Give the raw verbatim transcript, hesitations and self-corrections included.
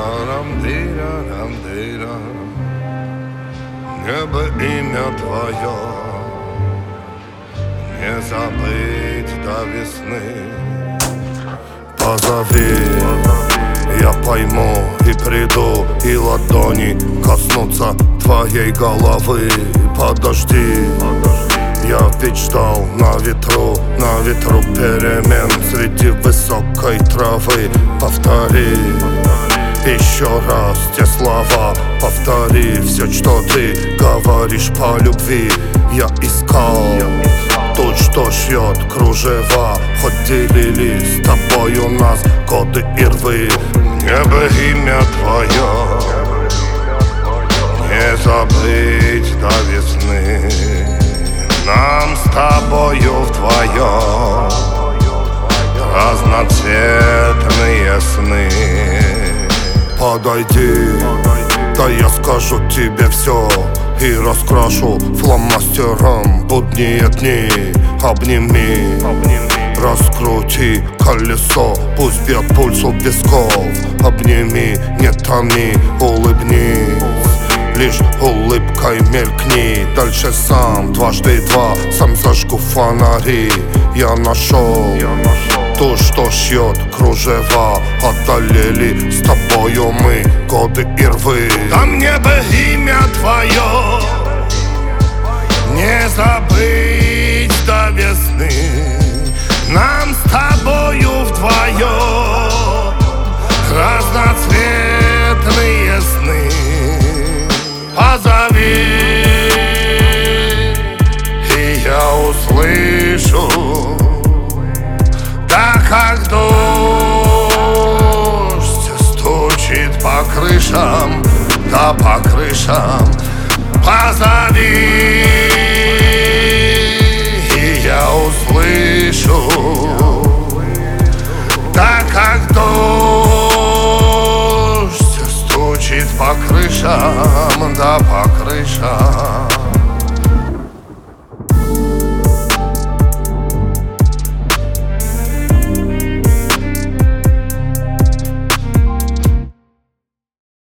Арам-дира-рам-дира, небо имя твое, не забыть до весны. Позови, я пойму и приду, и ладони коснутся твоей головы. Подожди, я ведь ждал на ветру, на ветру перемен среди высокой травы. Повтори еще раз те слова, повтори все, что ты говоришь по любви. Я искал тот, что шьет кружева, хоть делили с тобою нас годы и рвы. Небо имя твое, не забыть до весны. Нам с тобою вдвоем разноцветные сны. Подойди, да я скажу тебе все и раскрашу фломастером будние дни. Обними, раскрути колесо, пусть бьет пульс у висков. Обними, не томи, улыбнись, лишь улыбкой мелькни. Дальше сам, дважды два, сам зажгу фонари. Я нашел то, что шьет кружева. Одолели с тобою мы годы и рвы. Там небо имя твое, не забыть до весны. Нам с тобою вдвоем разноцветные сны. Позови, и я услышу, да как дождь стучит по крышам, да по крышам. Позови, и я услышу, да как дождь стучит по крышам.